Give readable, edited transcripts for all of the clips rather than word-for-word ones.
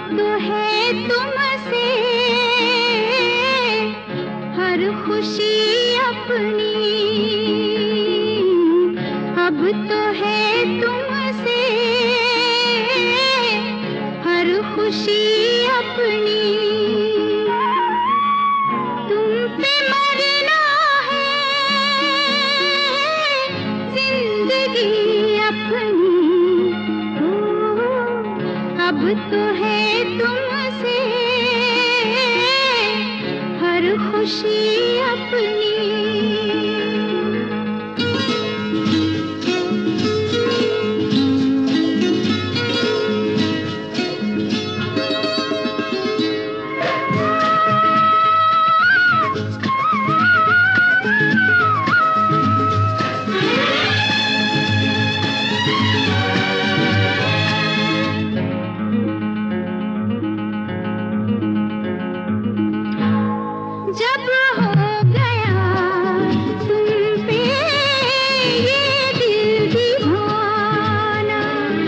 तो है तुमसे हर खुशी अपनी, अब तो है तुमसे हर खुशी अपनी। तुम पे मरना है जिंदगी अपनी, अब तो है तुमसे हर खुशी अपनी। जब हो गया तुम पे ये दिल दीवाना,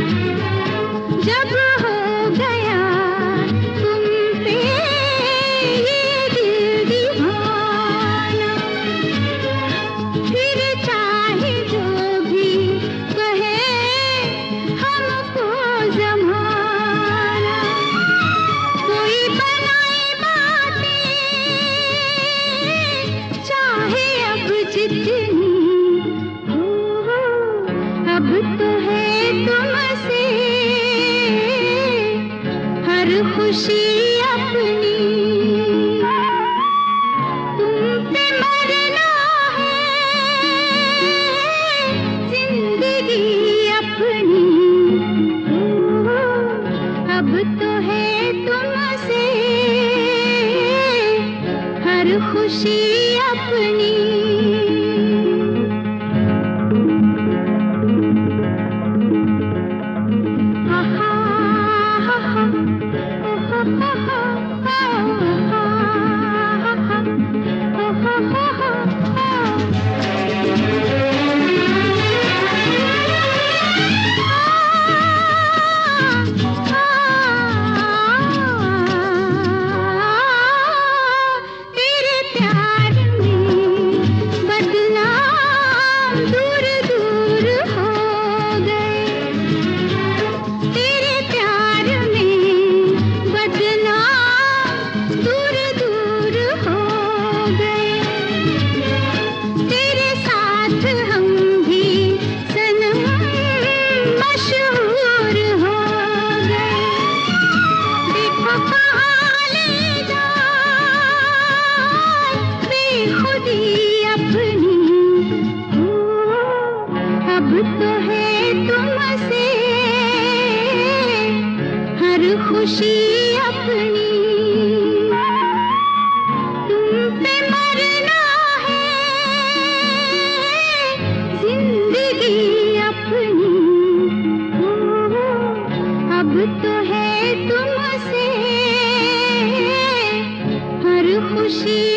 जब हो गया तुम पे ये दिल दीवाना, फिर चाहे जो भी कहे हमको ज़माना, कोई बनाए बातें चाहे अब जितनी, अब तो है तुमसे हर खुशी अपनी। तुम पे मरना है जिंदगी अपनी, अब तो है तुमसे हर खुशी अपनी। तेरे प्यार में बदनाम दूर दूर हो गए, तेरे प्यार में बदनाम दूर दूर हो गए, तेरे साथ हम भी सनम मशहूर हो गए। देखो कहाँ ले जाए बेखुदी अपनी, अब तो है तुमसे हर खुशी अपनी। तुम पे मरना है जिंदगी अपनी, अब तो है तुमसे हर खुशी